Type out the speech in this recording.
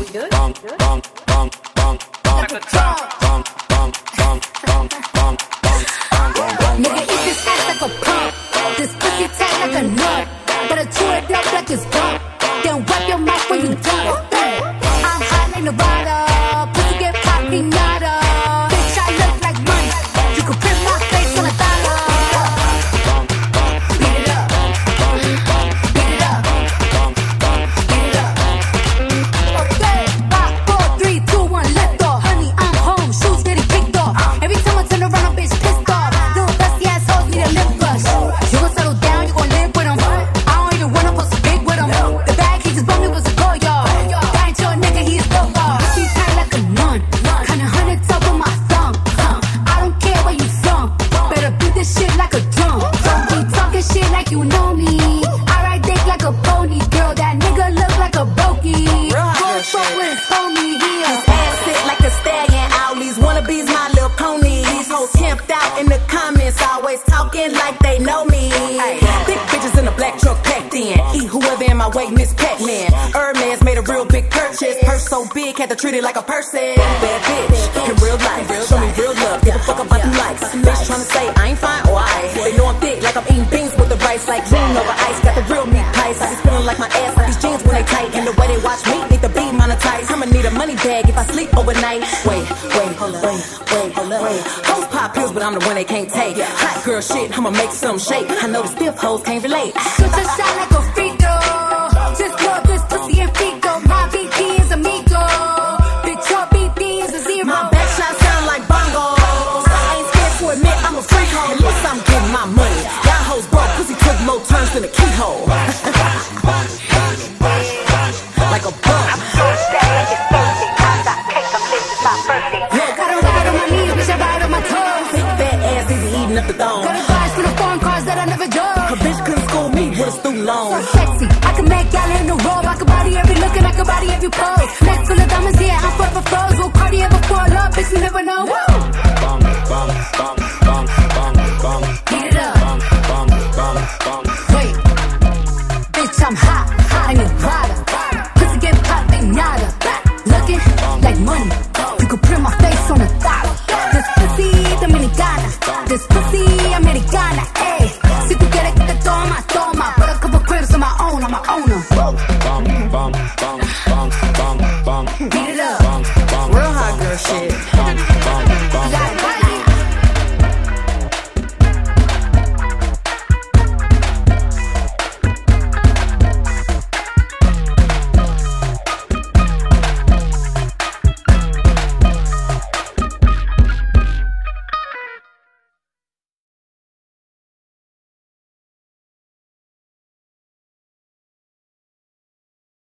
bang, bang, bang, bang, bang, bang, bang, bang, bang, bang, bang, bang. Nigga, eat this ass like a pump. This pussy tight like a nut. Better chew it up like it's gum. Then wipe your mouth when you done. I'm hot like Nevada. Pussy get poppy nada. Bitch, I look like money. You can print my face on a dollar. Beat it up. Beat it up. Beat it up. Okay, 5, 4, 3, 2, 1, lift off. Honey, I'm home. Shoes getting kicked off. Every time I turn around, a bitch pissed off. Little dusty ass hoes need a lip brush. You gon' settle down, you gon' live with them. I don't even wanna post a big with them. The bag he just bought me was a go yard. That ain't your nigga, he's so far. She tight like a nun. Kinda hundred top of my thumb. I don't care where you from. Better beat this shit like a drum. Don't be talking shit like you know me. I ride dick like a pony, girl. That nigga look like a brokey. Go fuck with his homie here. His ass sit like a stallion. All these wannabes, my little pony. These hoes camped out in the comments, always talking like they know me. Thick bitches in a black truck packed in. Eat whoever in my way, Miss Pac-Man. Hermes made a real big purchase. Purse so big, had to treat it like a person. Bad bitch, in real life, show me real love. Give a fuck about them likes. Bitch tryna say I ain't fine, or they know I'm thick, like I'm eating beans with the rice, like dream over ice. Got the real meat pies. I be feeling like my ass, like these jeans when they tight, and the way they watch me need to be monetized. I'ma need a money bag if I sleep overnight. Wait, hold up. Hoes pop pills, but I'm the one they can't take. Hot girl shit, I'ma make some shake. I know the stiff hoes can't relate. Shoot your shot like a free throw. Just love this pussy and Fico. My BP is amigo. Bitch, your BP is a zero. My back shot sound like bongos. I ain't scared to admit I'm a freak hoe. At least I'm getting my money. Y'all hoes broke, pussy took more turns than a keyhole. Like a bug. Gotta ride on my knees, bitch, I ride on my toes. Big fat ass is eating up the dome. Got advice for the foreign cars that I never drove. A bitch couldn't school me with a student loan. So sexy, I can make y'all in the robe. I can body every look and I can body every pose. Neck full of diamonds, yeah, I'm forever froze. Will party ever fall up, bitch, you never know. Woo! Bang, bang, bang, bang, bang, bang. Beat it up. Bang, bang, bang, bang. Wait, bitch, I'm hot in Nevada. Pussy get popping nada. Looking like money. You can print my face on a dollar. This pussy dominicana. This pussy americana. Ayy, si tú quieres que te toma, toma. Put a couple cribs on my own, I'm a owner.